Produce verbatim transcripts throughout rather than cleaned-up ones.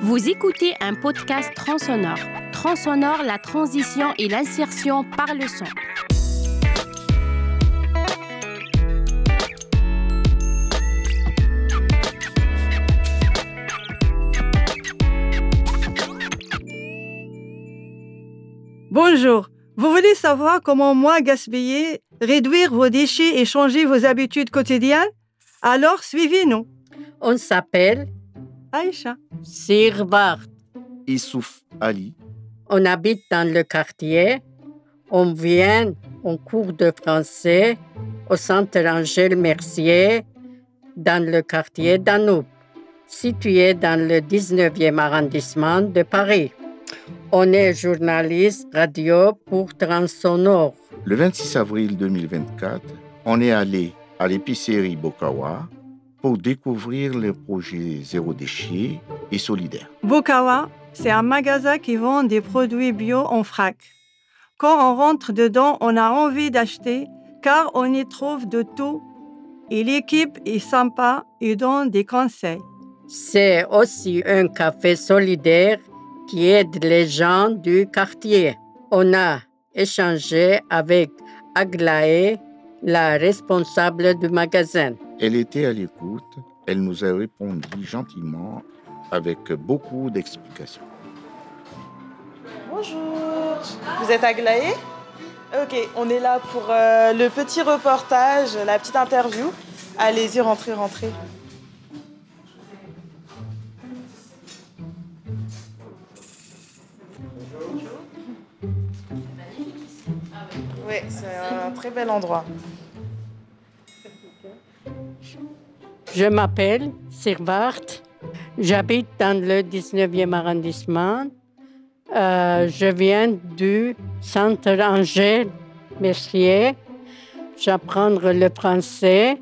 Vous écoutez un podcast Transonore. Transonore, la transition et l'insertion par le son. Bonjour, vous voulez savoir comment moins gaspiller, réduire vos déchets et changer vos habitudes quotidiennes? Alors suivez-nous. On s'appelle Aïcha, Sirvart. Issouf Ali. On habite dans le quartier. On vient en cours de français au centre Angèle Mercier dans le quartier Danube, situé dans le dix-neuvième arrondissement de Paris. On est journaliste radio pour Transonore. Le vingt-six avril deux mille vingt-quatre, on est allé à l'épicerie Bokawa pour découvrir le projet Zéro Déchet et Solidaire. Bokawa, c'est un magasin qui vend des produits bio en vrac. Quand on rentre dedans, on a envie d'acheter car on y trouve de tout. Et l'équipe est sympa et donne des conseils. C'est aussi un café solidaire qui aide les gens du quartier. On a échangé avec Aglaé, la responsable du magasin. Elle était à l'écoute, elle nous a répondu gentiment avec beaucoup d'explications. Bonjour, vous êtes Aglaé ? Ok, on est là pour euh, le petit reportage, la petite interview. Allez-y, rentrez, rentrez. Oui, c'est un très bel endroit. Je m'appelle Sirvart. J'habite dans le dix-neuvième arrondissement. Euh, je viens du centre Angèle Mercier. J'apprends le français.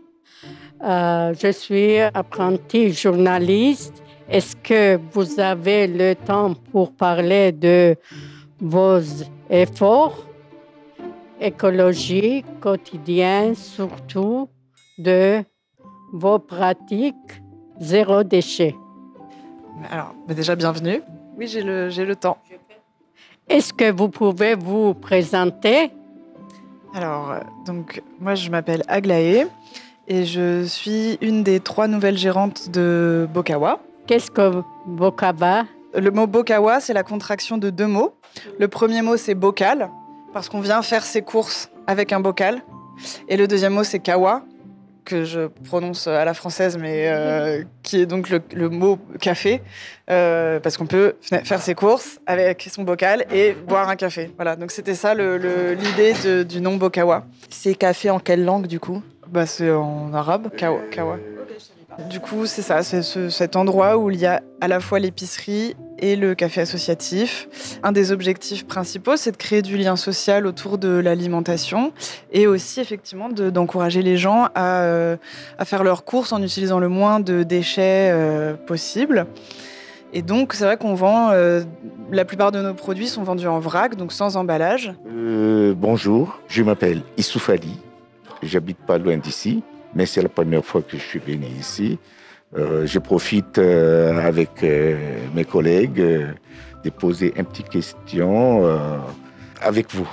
Euh, je suis apprentie journaliste. Est-ce que vous avez le temps pour parler de vos efforts écologiques quotidiens, surtout de vos pratiques zéro déchet? Alors, bah déjà, bienvenue. Oui, j'ai le, j'ai le temps. Est-ce que vous pouvez vous présenter? Alors, euh, donc, moi, je m'appelle Aglaé et je suis une des trois nouvelles gérantes de Bokawa. Qu'est-ce que Bokawa? Le mot Bokawa, c'est la contraction de deux mots. Le premier mot, c'est bocal, parce qu'on vient faire ses courses avec un bocal. Et le deuxième mot, c'est kawa, que je prononce à la française, mais euh, qui est donc le, le mot café, euh, parce qu'on peut faire ses courses avec son bocal et boire un café. Voilà, donc c'était ça le, le, l'idée de, du nom Bokawa. C'est café en quelle langue, du coup ? Bah, c'est en arabe, kawa. kawa. Du coup, c'est ça, c'est ce, cet endroit où il y a à la fois l'épicerie et le café associatif. Un des objectifs principaux, c'est de créer du lien social autour de l'alimentation et aussi, effectivement, de, d'encourager les gens à, euh, à faire leurs courses en utilisant le moins de déchets euh, possible. Et donc, c'est vrai qu'on vend... Euh, la plupart de nos produits sont vendus en vrac, donc sans emballage. Euh, bonjour, je m'appelle Issouf Ali. J'habite pas loin d'ici, mais c'est la première fois que je suis venu ici. Euh, je profite euh, avec euh, mes collègues euh, de poser une petite question euh, avec vous.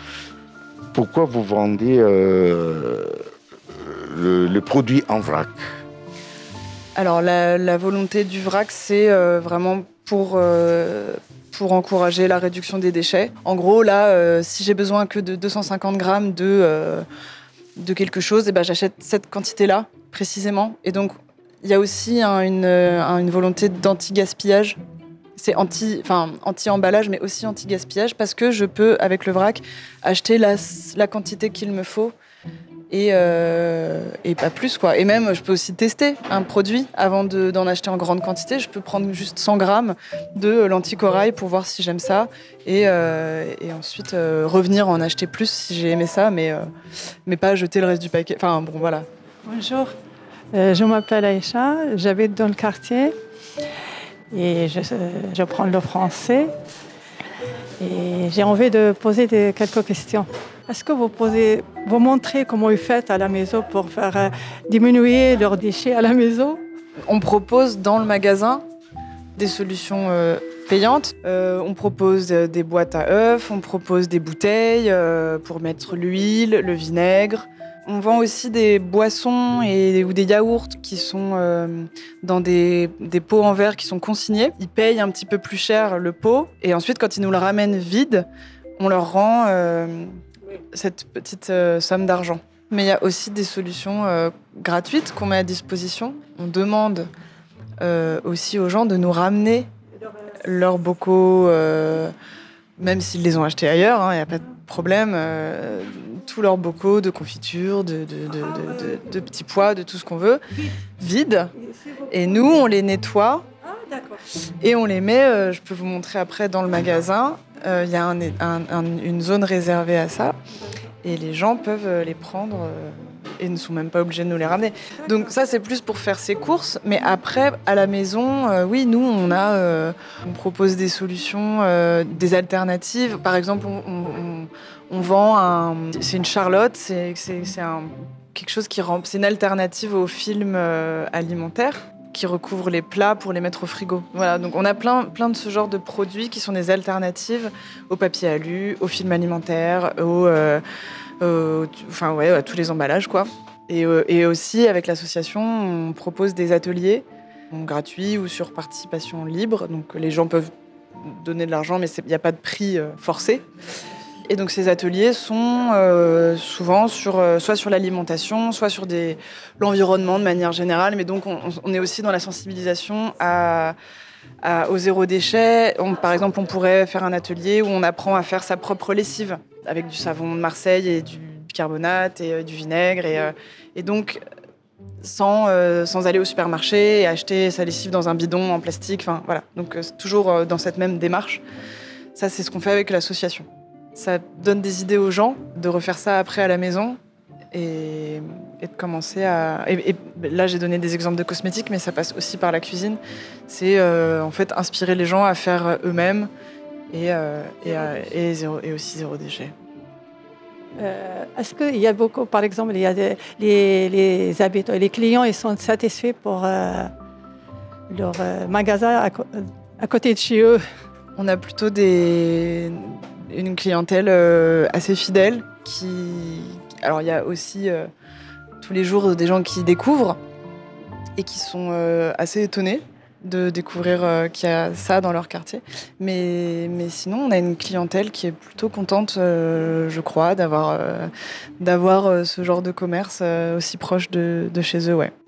Pourquoi vous vendez euh, le, le produit en vrac ? Alors, la, la volonté du vrac, c'est euh, vraiment pour, euh, pour encourager la réduction des déchets. En gros, là, euh, si j'ai besoin que de deux cent cinquante grammes de... Euh, de quelque chose, et ben j'achète cette quantité-là, précisément. Et donc, il y a aussi un, une, une volonté d'anti-gaspillage. C'est anti, enfin, anti-emballage, mais aussi anti-gaspillage, parce que je peux, avec le vrac, acheter la, la quantité qu'il me faut et, euh, et pas plus, quoi. Et même, je peux aussi tester un produit avant de, d'en acheter en grande quantité. Je peux prendre juste cent grammes de lentilles corail pour voir si j'aime ça et, euh, et ensuite euh, revenir en acheter plus si j'ai aimé ça, mais, euh, mais pas jeter le reste du paquet. Enfin, bon, voilà. Bonjour, euh, je m'appelle Aïcha, j'habite dans le quartier et je, je prends le français et j'ai envie de poser des, quelques questions. Est-ce que vous posez, vous montrez comment vous faites à la maison pour faire euh, diminuer leurs déchets à la maison? On propose dans le magasin des solutions euh, payantes. Euh, on propose des boîtes à œufs, on propose des bouteilles euh, pour mettre l'huile, le vinaigre. On vend aussi des boissons et, ou des yaourts qui sont euh, dans des, des pots en verre qui sont consignés. Ils payent un petit peu plus cher le pot et ensuite, quand ils nous le ramènent vide, on leur rend euh, cette petite euh, somme d'argent. Mais il y a aussi des solutions euh, gratuites qu'on met à disposition. On demande euh, aussi aux gens de nous ramener leurs bocaux, euh, même s'ils les ont achetés ailleurs, il hein, n'y a pas de problème. Euh, tous leurs bocaux de confiture, de, de, de, de, de, de petits pois, de tout ce qu'on veut, vides. Et nous, on les nettoie et on les met, euh, je peux vous montrer après, dans le magasin. Il euh, y a un, un, un, une zone réservée à ça. Et les gens peuvent les prendre euh, et ne sont même pas obligés de nous les ramener. Donc ça, c'est plus pour faire ses courses. Mais après, à la maison, euh, oui, nous, on a, euh, on propose des solutions, euh, des alternatives. Par exemple, on, on, on vend un... C'est une charlotte, c'est, c'est, c'est un, quelque chose qui rend... C'est une alternative au film euh, alimentaire qui recouvre les plats pour les mettre au frigo. Voilà, donc on a plein, plein de ce genre de produits qui sont des alternatives au papier alu, au film alimentaire, au, euh, au, enfin ouais, à tous les emballages quoi. Et, euh, et aussi avec l'association, on propose des ateliers gratuits ou sur participation libre. Donc les gens peuvent donner de l'argent, mais il n'y a pas de prix euh, forcé. Et donc ces ateliers sont euh, souvent sur, euh, soit sur l'alimentation, soit sur des, l'environnement de manière générale. Mais donc on, on est aussi dans la sensibilisation à, à, au zéro déchet. On, par exemple, on pourrait faire un atelier où on apprend à faire sa propre lessive avec du savon de Marseille et du bicarbonate et euh, du vinaigre. Et, euh, et donc sans, euh, sans aller au supermarché et acheter sa lessive dans un bidon en plastique. Enfin, voilà. Donc euh, toujours euh, dans cette même démarche. Ça, c'est ce qu'on fait avec l'association. Ça donne des idées aux gens de refaire ça après à la maison et, et de commencer à... Et, et là, j'ai donné des exemples de cosmétiques, mais ça passe aussi par la cuisine. C'est euh, en fait inspirer les gens à faire eux-mêmes et, euh, et, à, et, zéro, et aussi zéro déchet. Euh, est-ce qu'il y a beaucoup, par exemple, il y a des, les, les habitants, les clients, ils sont satisfaits pour euh, leur euh, magasin à, à côté de chez eux? On a plutôt des... une clientèle euh, assez fidèle qui... Alors, il y a aussi euh, tous les jours des gens qui découvrent et qui sont euh, assez étonnés de découvrir euh, qu'il y a ça dans leur quartier. Mais, mais sinon, on a une clientèle qui est plutôt contente, euh, je crois, d'avoir, euh, d'avoir euh, ce genre de commerce euh, aussi proche de, de chez eux, ouais.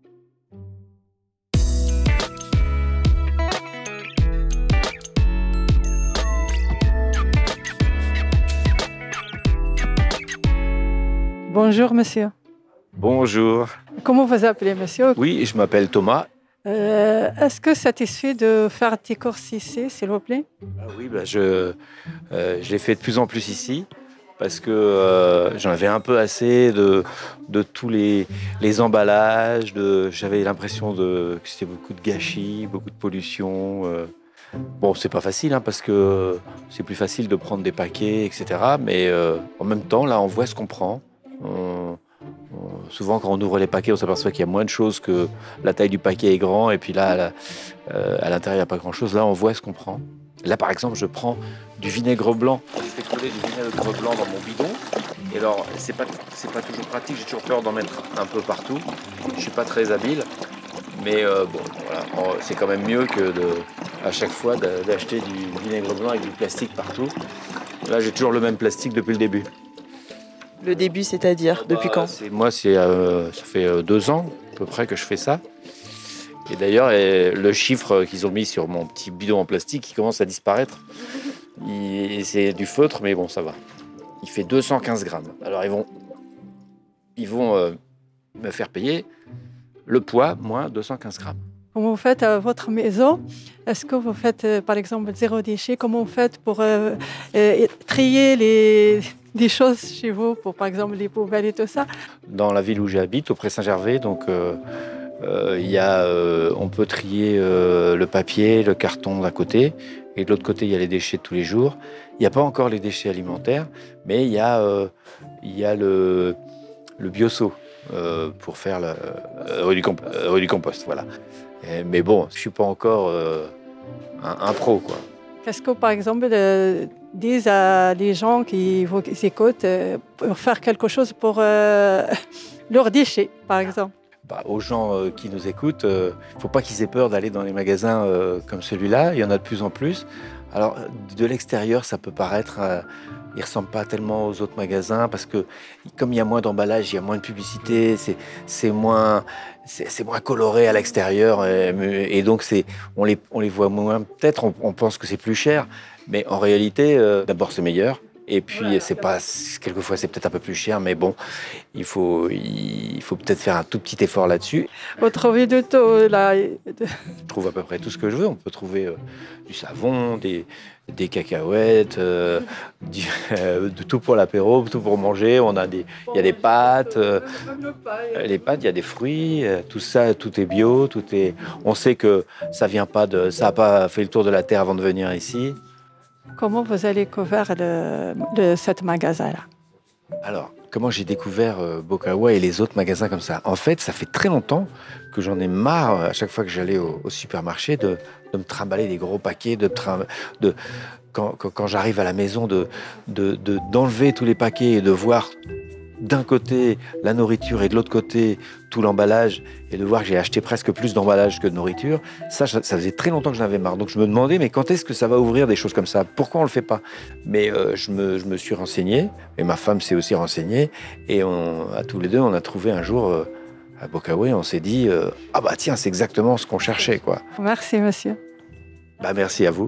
Bonjour, monsieur. Bonjour. Comment vous appelez, monsieur? Oui, je m'appelle Thomas. Euh, est-ce que satisfait de faire tes courses ici, s'il vous plaît? Ah oui, bah je, euh, je l'ai fait de plus en plus ici parce que euh, j'en avais un peu assez de, de tous les, les emballages. De, j'avais l'impression de, que c'était beaucoup de gâchis, beaucoup de pollution. Euh. Bon, c'est pas facile hein, parce que c'est plus facile de prendre des paquets, et cetera. Mais euh, en même temps, là, on voit ce qu'on prend. On, on, souvent, quand on ouvre les paquets, on s'aperçoit qu'il y a moins de choses, que la taille du paquet est grand, et puis là, à, la, euh, à l'intérieur, il n'y a pas grand-chose. Là, on voit ce qu'on prend. Là, par exemple, je prends du vinaigre blanc. Je fais couler du vinaigre blanc dans mon bidon. Et alors, c'est pas, c'est pas toujours pratique. J'ai toujours peur d'en mettre un peu partout. Je suis pas très habile. Mais euh, bon, voilà, c'est quand même mieux que de, à chaque fois d'acheter du vinaigre blanc avec du plastique partout. Là, j'ai toujours le même plastique depuis le début. Le début, c'est-à-dire depuis bah, quand? c'est, Moi, c'est, euh, ça fait euh, deux ans à peu près que je fais ça. Et d'ailleurs, et le chiffre qu'ils ont mis sur mon petit bidon en plastique, il commence à disparaître. Il, c'est du feutre, mais bon, ça va. Il fait deux cent quinze grammes. Alors, ils vont, ils vont euh, me faire payer le poids, moins deux cent quinze grammes. Comment vous faites à votre maison? Est-ce que vous faites, euh, par exemple, zéro déchet? Comment vous faites pour euh, euh, trier les, les choses chez vous, pour, par exemple, les poubelles et tout ça? Dans la ville où j'habite, au Pré-Saint-Gervais, donc, euh, euh, y a, euh, on peut trier euh, le papier, le carton d'un côté, et de l'autre côté, il y a les déchets de tous les jours. Il n'y a pas encore les déchets alimentaires, mais il y a, euh, y a le, le bioseau. euh, pour faire la euh, rue, du comp- euh, rue du compost. Voilà. Et, mais bon, je ne suis pas encore euh, un, un pro, quoi. Qu'est-ce que, par exemple, euh, disent à les gens qui vous écoutent euh, pour faire quelque chose pour euh, leurs déchets, par exemple? Bah, aux gens euh, qui nous écoutent, il euh, ne faut pas qu'ils aient peur d'aller dans les magasins euh, comme celui-là. Il y en a de plus en plus. Alors, de l'extérieur, ça peut paraître... Euh, il ne ressemble pas tellement aux autres magasins parce que comme il y a moins d'emballage, il y a moins de publicité, c'est, c'est, moins, c'est, c'est moins coloré à l'extérieur et, et donc c'est, on, les, on les voit moins. Peut-être on, on pense que c'est plus cher, mais en réalité, euh, d'abord c'est meilleur. Et puis, c'est pas, quelquefois, c'est peut-être un peu plus cher, mais bon, il faut, il faut peut-être faire un tout petit effort là-dessus. Vous trouvez de tout, là. Je trouve à peu près tout ce que je veux. On peut trouver euh, du savon, des, des cacahuètes, euh, du, euh, de tout pour l'apéro, tout pour manger. On a des, il y a des pâtes, euh, les pâtes, il y a des fruits, euh, tout ça, tout est bio, tout est. On sait que ça vient pas de, ça a pas fait le tour de la terre avant de venir ici. Comment vous avez découvert le, le, ce magasin-là? Alors, comment j'ai découvert euh, Bokawa et les autres magasins comme ça? En fait, ça fait très longtemps que j'en ai marre, à chaque fois que j'allais au, au supermarché, de, de me trimballer des gros paquets, de, de quand, quand, quand j'arrive à la maison, de, de, de, d'enlever tous les paquets et de voir d'un côté la nourriture et de l'autre côté tout l'emballage et de voir que j'ai acheté presque plus d'emballage que de nourriture. Ça, ça faisait très longtemps que j'en avais marre. Donc je me demandais, mais quand est-ce que ça va ouvrir des choses comme ça? Pourquoi on le fait pas? Mais euh, je, me, je me suis renseigné, et ma femme s'est aussi renseignée, et on, à tous les deux, on a trouvé un jour euh, à Bokawa, on s'est dit, euh, ah bah tiens, c'est exactement ce qu'on cherchait, quoi. Merci, monsieur. Bah merci à vous.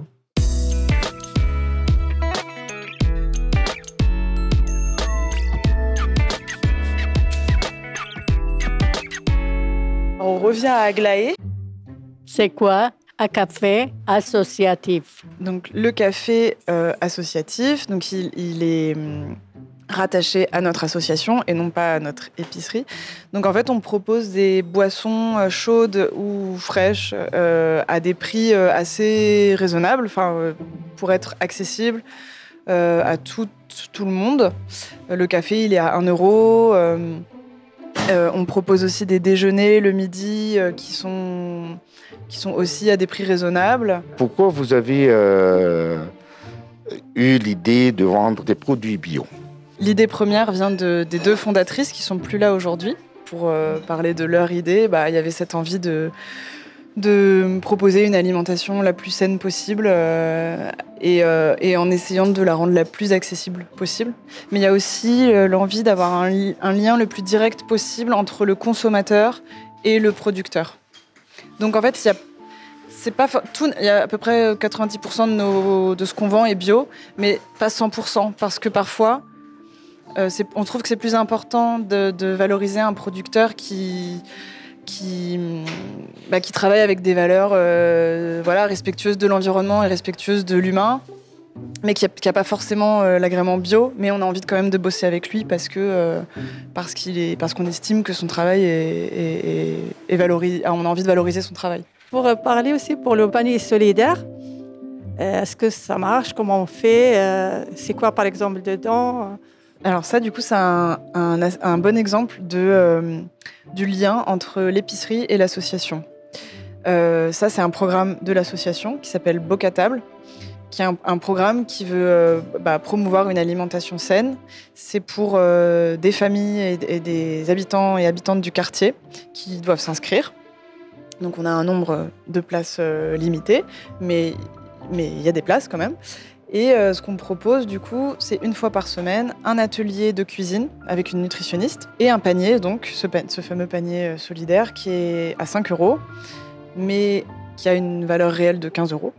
On revient à Aglaé. C'est quoi un café associatif? Donc le café euh, associatif, donc il, il est hum, rattaché à notre association et non pas à notre épicerie. Donc en fait, on propose des boissons euh, chaudes ou fraîches euh, à des prix euh, assez raisonnables, enfin euh, pour être accessible euh, à tout, tout le monde. Le café, il est à un euro. Euh, Euh, on propose aussi des déjeuners le midi euh, qui, sont, qui sont aussi à des prix raisonnables. Pourquoi vous avez euh, eu l'idée de vendre des produits bio? L'idée première vient de, des deux fondatrices qui sont plus là aujourd'hui. Pour euh, parler de leur idée, bah, il y avait cette envie de, de proposer une alimentation la plus saine possible euh, et, euh, et en essayant de la rendre la plus accessible possible. Mais il y a aussi euh, l'envie d'avoir un, li- un lien le plus direct possible entre le consommateur et le producteur. Donc en fait, il y a, c'est pas tout, il y a à peu près quatre-vingt-dix pour cent de, nos, de ce qu'on vend est bio, mais pas cent pour cent, parce que parfois, euh, c'est, on trouve que c'est plus important de, de valoriser un producteur qui... Qui, bah, qui travaille avec des valeurs euh, voilà, respectueuses de l'environnement et respectueuses de l'humain, mais qui n'a pas forcément euh, l'agrément bio, mais on a envie de, quand même de bosser avec lui parce, que, euh, parce, qu'il est, parce qu'on estime que son travail est, est, est, est valorisé, on a envie de valoriser son travail. Pour parler aussi pour le panier solidaire, euh, est-ce que ça marche? Comment on fait? euh, C'est quoi par exemple dedans? Alors ça, du coup, c'est un, un, un bon exemple de, euh, du lien entre l'épicerie et l'association. Euh, ça, c'est un programme de l'association qui s'appelle Bocatable, qui est un, un programme qui veut euh, bah, promouvoir une alimentation saine. C'est pour euh, des familles et, et des habitants et habitantes du quartier qui doivent s'inscrire. Donc on a un nombre de places euh, limité, mais mais il y a des places quand même. Et euh, ce qu'on propose, du coup, c'est une fois par semaine un atelier de cuisine avec une nutritionniste et un panier, donc ce, pa- ce fameux panier euh, solidaire qui est à cinq euros, mais qui a une valeur réelle de quinze euros.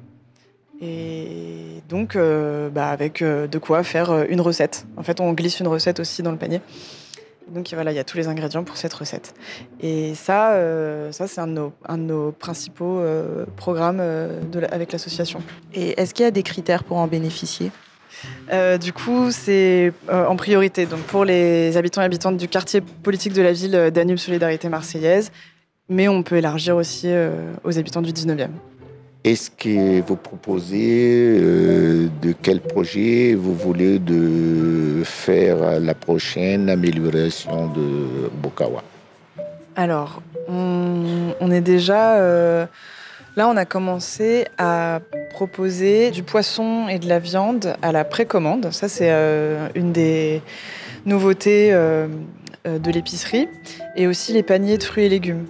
Et donc, euh, bah, avec euh, de quoi faire euh, une recette. En fait, on glisse une recette aussi dans le panier. Donc voilà, il y a tous les ingrédients pour cette recette. Et ça, euh, ça c'est un de nos, un de nos principaux euh, programmes euh, de la, avec l'association. Et est-ce qu'il y a des critères pour en bénéficier? euh, Du coup, c'est euh, en priorité donc pour les habitants et habitantes du quartier politique de la ville Danube Solidarité Marseillaise, mais on peut élargir aussi euh, aux habitants du dix-neuvième. Est-ce que vous proposez euh, de quel projet vous voulez de faire la prochaine amélioration de Bokawa? Alors, on, on est déjà... Euh, là, on a commencé à proposer du poisson et de la viande à la précommande. Ça, c'est euh, une des nouveautés euh, de l'épicerie. Et aussi les paniers de fruits et légumes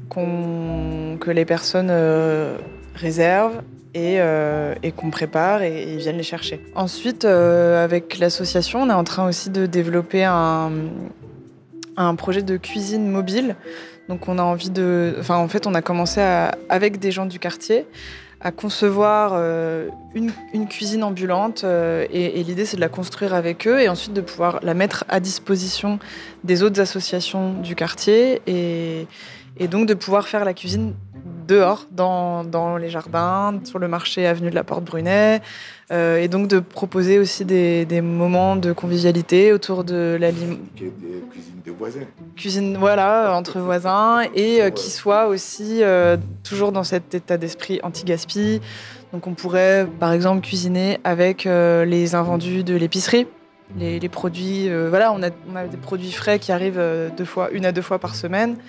qu'on, que les personnes euh, réservent et, euh, et qu'on prépare et, et ils viennent les chercher. Ensuite, euh, avec l'association, on est en train aussi de développer un... un projet de cuisine mobile. Donc on a envie de... Enfin, en fait, on a commencé à, avec des gens du quartier à concevoir euh, une, une cuisine ambulante euh, et, et l'idée, c'est de la construire avec eux et ensuite de pouvoir la mettre à disposition des autres associations du quartier et, et donc de pouvoir faire la cuisine dehors, dans, dans les jardins, sur le marché avenue de la Porte-Brunet, euh, et donc de proposer aussi des, des moments de convivialité autour de la lim... Cuisine de voisins. Cuisine, voilà, entre voisins, et euh, qui soit aussi euh, toujours dans cet état d'esprit anti-gaspi. Donc on pourrait, par exemple, cuisiner avec euh, les invendus de l'épicerie. Les, les produits, euh, voilà, on a, on a des produits frais qui arrivent euh, deux fois, une à deux fois par semaine.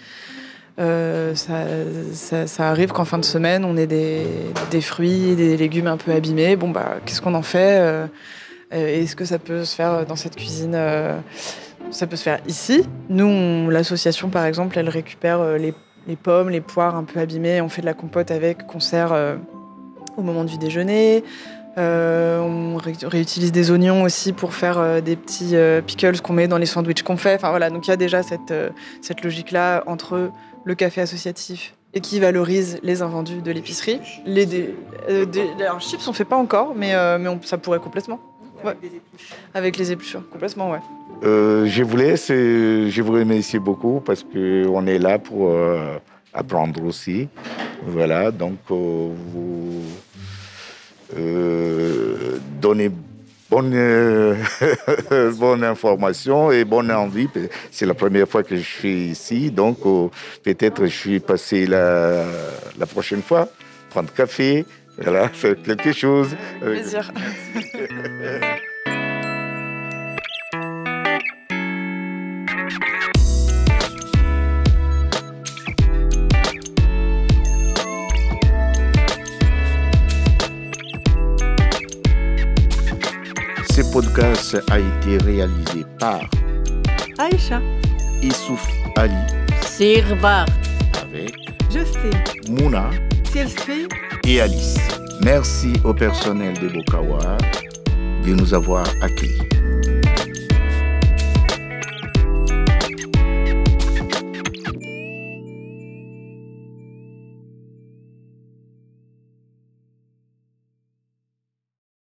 Euh, ça, ça, ça arrive qu'en fin de semaine, on ait des, des fruits, des légumes un peu abîmés. Bon, bah, qu'est-ce qu'on en fait? euh, Est-ce que ça peut se faire dans cette cuisine? euh, Ça peut se faire ici. Nous, on, l'association, par exemple, elle récupère les, les pommes, les poires un peu abîmées. On fait de la compote avec, qu'on sert euh, au moment du déjeuner. Euh, on ré- réutilise des oignons aussi pour faire euh, des petits euh, pickles qu'on met dans les sandwichs qu'on fait. Enfin, voilà. Donc il y a déjà cette, euh, cette logique-là entre le café associatif et qui valorise les invendus de l'épicerie. Les dé- euh, des, alors, chips, on ne fait pas encore, mais, euh, mais on, ça pourrait complètement. Ouais. Avec les épluchures, complètement, ouais. Euh, je vous laisse, euh, je vous remercie beaucoup parce qu'on est là pour euh, apprendre aussi. Voilà, donc euh, vous euh, donnez bonne, euh, bonne information et bonne envie. C'est la première fois que je suis ici, donc euh, peut-être je suis passé la, la prochaine fois, prendre café, voilà, faire quelque chose. Avec plaisir. Ce podcast a été réalisé par Aïcha, Issouf Ali Sirvar. avec Justine, Mouna Silsfi, et Alice. Merci au personnel de Bokawa de nous avoir accueillis.